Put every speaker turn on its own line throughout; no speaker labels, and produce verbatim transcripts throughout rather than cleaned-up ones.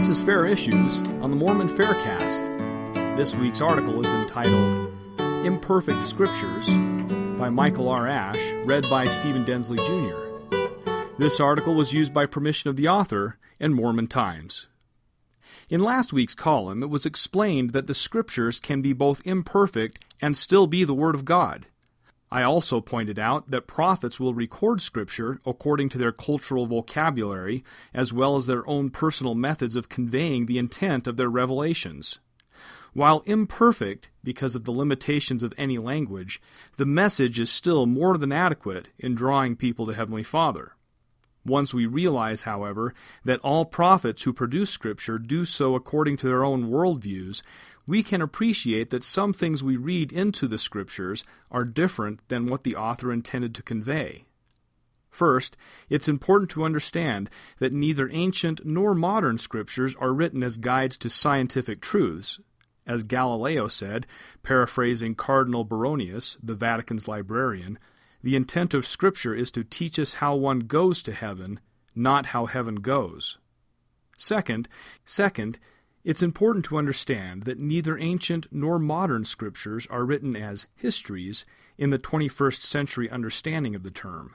This is Fair Issues on the Mormon Faircast. This week's article is entitled Imperfect Scriptures by Michael R. Ash, read by Stephen Densley, Junior This article was used by permission of the author and Mormon Times. In last week's column, it was explained that the Scriptures can be both imperfect and still be the Word of God. I also pointed out that prophets will record Scripture according to their cultural vocabulary, as well as their own personal methods of conveying the intent of their revelations. While imperfect, because of the limitations of any language, the message is still more than adequate in drawing people to Heavenly Father. Once we realize, however, that all prophets who produce Scripture do so according to their own worldviews, we can appreciate that some things we read into the Scriptures are different than what the author intended to convey. First, it's important to understand that neither ancient nor modern Scriptures are written as guides to scientific truths. As Galileo said, paraphrasing Cardinal Baronius, the Vatican's librarian, the intent of Scripture is to teach us how one goes to heaven, not how heaven goes. Second, second, it's important to understand that neither ancient nor modern Scriptures are written as histories in the twenty-first century understanding of the term.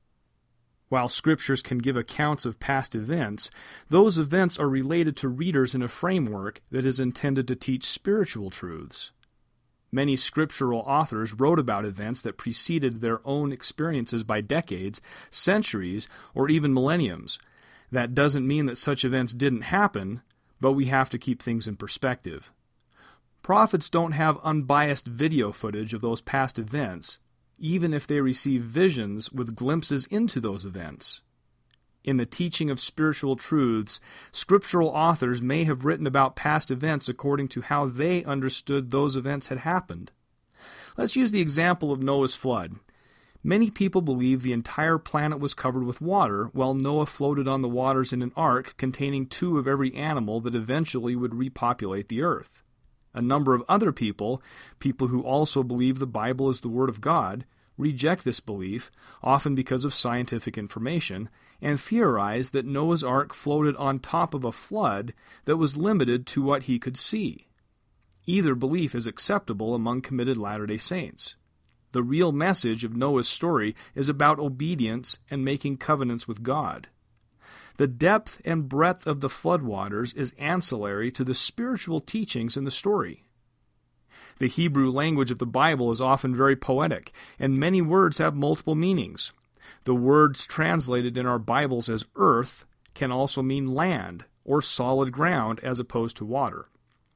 While Scriptures can give accounts of past events, those events are related to readers in a framework that is intended to teach spiritual truths. Many scriptural authors wrote about events that preceded their own experiences by decades, centuries, or even millenniums. That doesn't mean that such events didn't happen, but we have to keep things in perspective. Prophets don't have unbiased video footage of those past events, even if they receive visions with glimpses into those events. In the teaching of spiritual truths, scriptural authors may have written about past events according to how they understood those events had happened. Let's use the example of Noah's flood. Many people believe the entire planet was covered with water, while Noah floated on the waters in an ark containing two of every animal that eventually would repopulate the earth. A number of other people, people who also believe the Bible is the Word of God, reject this belief, often because of scientific information, and theorize that Noah's ark floated on top of a flood that was limited to what he could see. Either belief is acceptable among committed Latter-day Saints. The real message of Noah's story is about obedience and making covenants with God. The depth and breadth of the floodwaters is ancillary to the spiritual teachings in the story. The Hebrew language of the Bible is often very poetic, and many words have multiple meanings. The words translated in our Bibles as earth can also mean land or solid ground as opposed to water.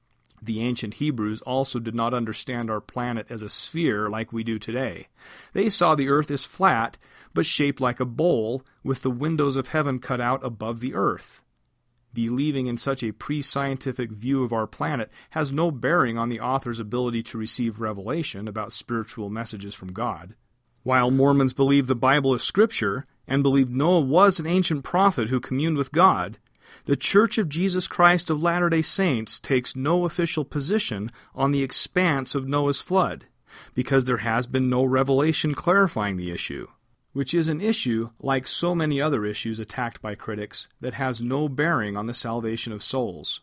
The ancient Hebrews also did not understand our planet as a sphere like we do today. They saw the earth as flat, but shaped like a bowl, with the windows of heaven cut out above the earth. Believing in such a pre-scientific view of our planet has no bearing on the author's ability to receive revelation about spiritual messages from God. While Mormons believe the Bible is Scripture, and believe Noah was an ancient prophet who communed with God, the Church of Jesus Christ of Latter-day Saints takes no official position on the expanse of Noah's flood, because there has been no revelation clarifying the issue, which is an issue, like so many other issues attacked by critics, that has no bearing on the salvation of souls.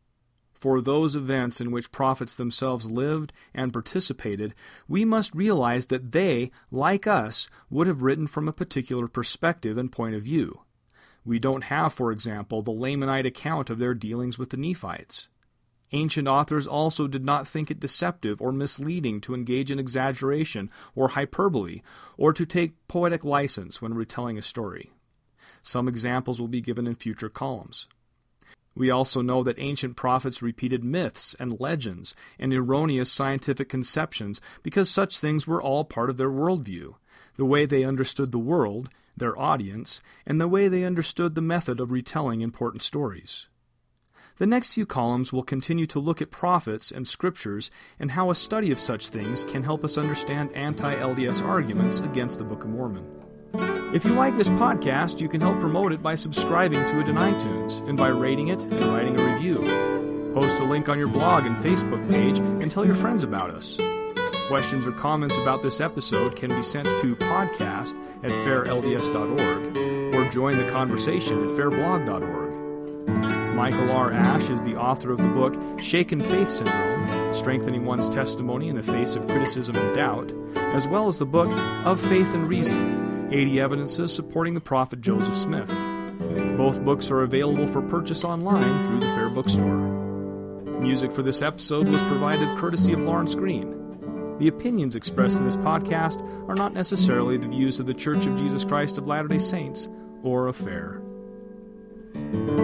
For those events in which prophets themselves lived and participated, we must realize that they, like us, would have written from a particular perspective and point of view. We don't have, for example, the Lamanite account of their dealings with the Nephites. Ancient authors also did not think it deceptive or misleading to engage in exaggeration or hyperbole, or to take poetic license when retelling a story. Some examples will be given in future columns. We also know that ancient prophets repeated myths and legends and erroneous scientific conceptions because such things were all part of their worldview, the way they understood the world, their audience, and the way they understood the method of retelling important stories. The next few columns will continue to look at prophets and scriptures and how a study of such things can help us understand anti-L D S arguments against the Book of Mormon. If you like this podcast, you can help promote it by subscribing to it in iTunes and by rating it and writing a review. Post a link on your blog and Facebook page and tell your friends about us. Questions or comments about this episode can be sent to podcast at fair l d s dot org or join the conversation at fair blog dot org. Michael R. Ash is the author of the book Shaken Faith Syndrome, Strengthening One's Testimony in the Face of Criticism and Doubt, as well as the book Of Faith and Reason, eighty Evidences Supporting the Prophet Joseph Smith. Both books are available for purchase online through the Fair Bookstore. Music for this episode was provided courtesy of Lawrence Green. The opinions expressed in this podcast are not necessarily the views of The Church of Jesus Christ of Latter-day Saints or of Fair.